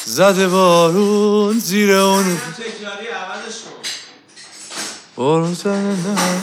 زده بارون زیر اون تکراری عوضش کن. بارون زده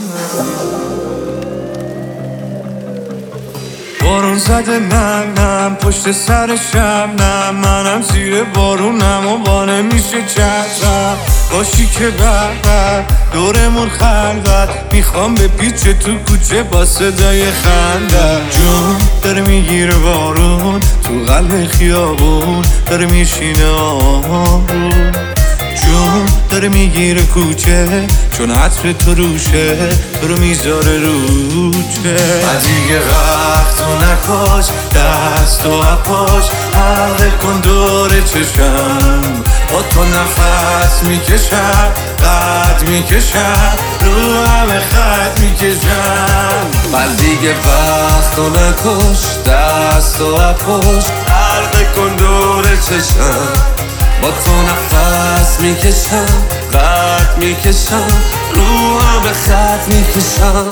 بارون زده نم پشت سرشم نم منم زیر بارونم و بانه میشه چشم باشی که بر دورمون خلوت میخوام به پیچ تو کوچه با صدای خنده جون داره میگیره بارون تو قلب خیابون داره میشینه آروم جون داره میگیره کوچه چون عطر تو روشه تو رو میذاره روچه دیگه وقتو نکش دستو اپاش حلقه کن دور چشم با تو نفس میکشم قد میکشم رو همه خط میکشم دیگه وقتو نکش دستو اپاش حلقه کن دور چشم با تو نفس میکشم قد میکشم رو همه خط میکشم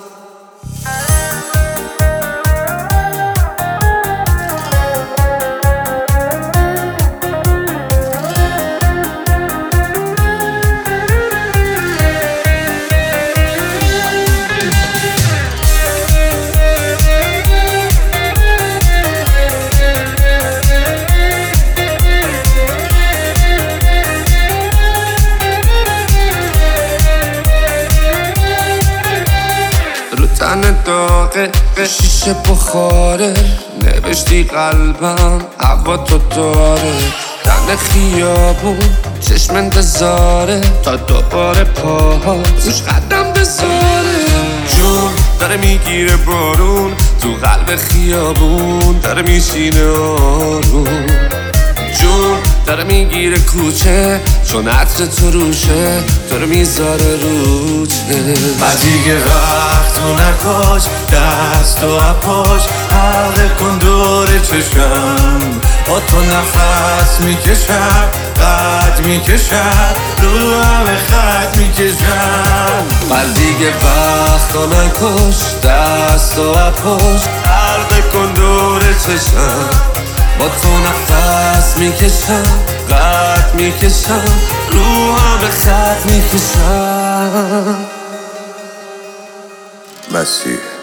تن داغه شیشه بخاره نوشتی قلبم هوا تو داره تن خیابون چشم انتظاره تا دوباره پاها روش قدم بذاره جون داره میگیره بارون تو قلب خیابون داره میشینه آروم جون داره میگیره کوچه چون عطر تو روشه تو رو میذاره روچه دیگه وقتو نکش دستو اپاش حلقه کن دور چشم با تو نفس میکشم قد میکشم رو همه خط میکشم دیگه وقتو نکش دستو اپاش حلقه کن دور چشم با تو نفس میکشم قد میکشم رو همه خط میکشم مسیح